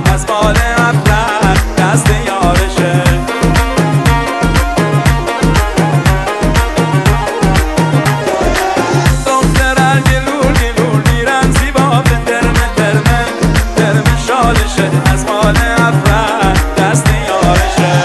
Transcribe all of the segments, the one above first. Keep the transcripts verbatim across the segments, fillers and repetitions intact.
دستمال ابله دست یارشه. دخترر گلول گلول میرن زیبا به درمه درمه درمه شالشه دستمال ابله دست یارشه.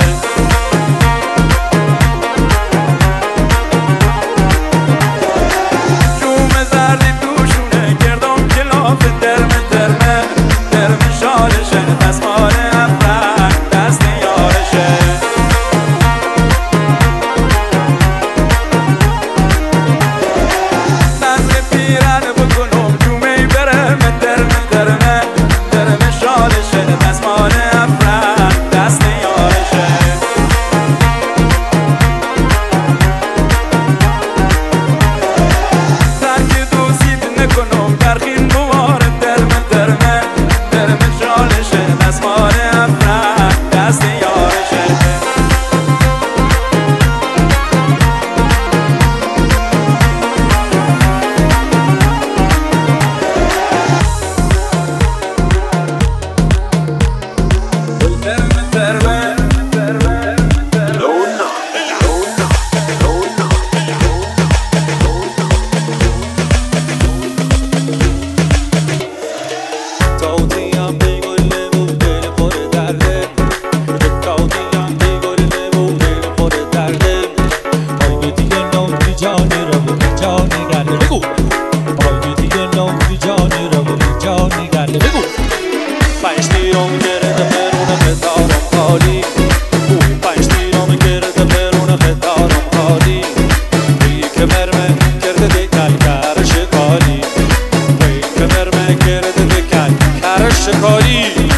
شوم زردی دوشونه گردم کلاف درمه درمه درمه شالشه دستمال ابله دست یارشه. نظر پیرن بکنم جومه برمه درمه درمه درمه شالشه دستمال ابله دست یارشه. ترک دوزید نکنم برخین بوار درمه درمه درمه شالشه دستمال ابله دست یارشه. درمه درمه درمه تاوتیم دیگل بود دل پر درده تاوتیم دیگل بود دل پر درده پای دیگه نوتی جانی رو بگی جانی گرده بگو پای دیگه نوتی جانی رو بگی جانی گرده بگو پنج تیرم گرده برونه خطارم خالی پنج تیرم گرده برونه خطارم خالی بی که مرمه کرده دیکل کرش کاری بی که مرمه کرده دیکل کرش کاری